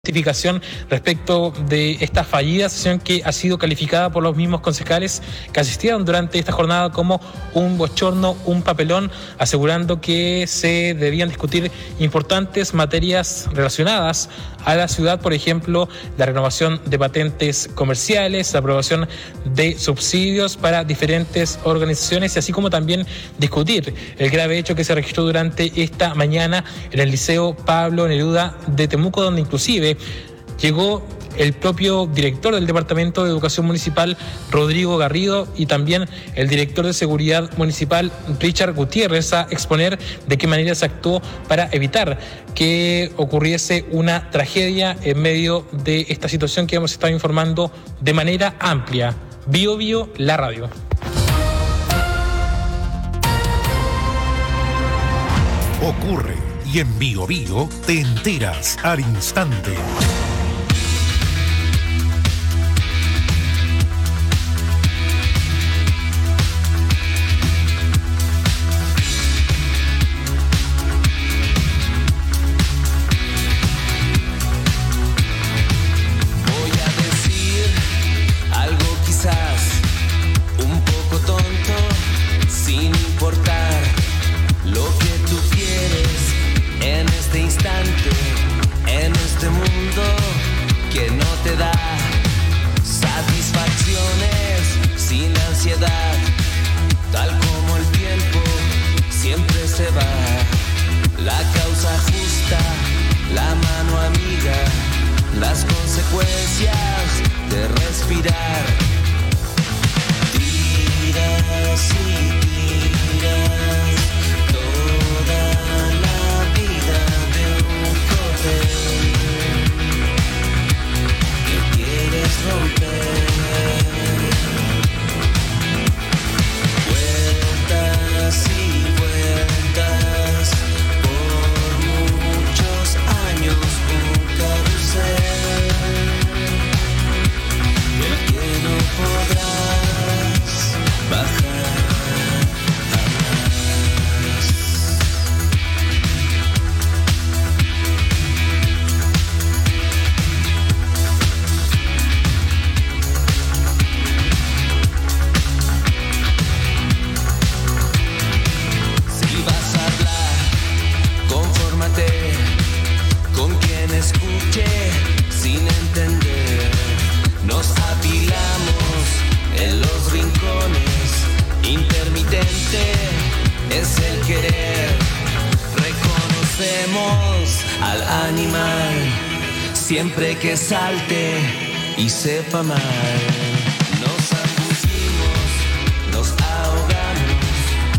Justificación respecto de esta fallida sesión que ha sido calificada por los mismos concejales que asistieron durante esta jornada como un bochorno, un papelón, asegurando que se debían discutir importantes materias relacionadas a la ciudad, por ejemplo, la renovación de patentes comerciales, la aprobación de subsidios para diferentes organizaciones y así como también discutir el grave hecho que se registró durante esta mañana en el Liceo Pablo Neruda de Temuco, donde inclusive llegó el propio director del Departamento de Educación Municipal, Rodrigo Garrido, y también el director de Seguridad Municipal, Richard Gutiérrez, a exponer de qué manera se actuó para evitar que ocurriese una tragedia en medio de esta situación que hemos estado informando de manera amplia. Bio Bio, la radio. Ocurre y en Bio Bio te enteras al instante. Tal como el tiempo siempre se va, la causa justa, la mano amiga, las consecuencias de respirar. Tiras y tiras toda la vida de un cordel que quieres romper. Y vueltas por muchos años, un carrusel del que no podrás bajar jamás. Con quien escuche sin entender, nos apilamos en los rincones, intermitente es el querer, reconocemos al animal siempre que salte y sepa mal.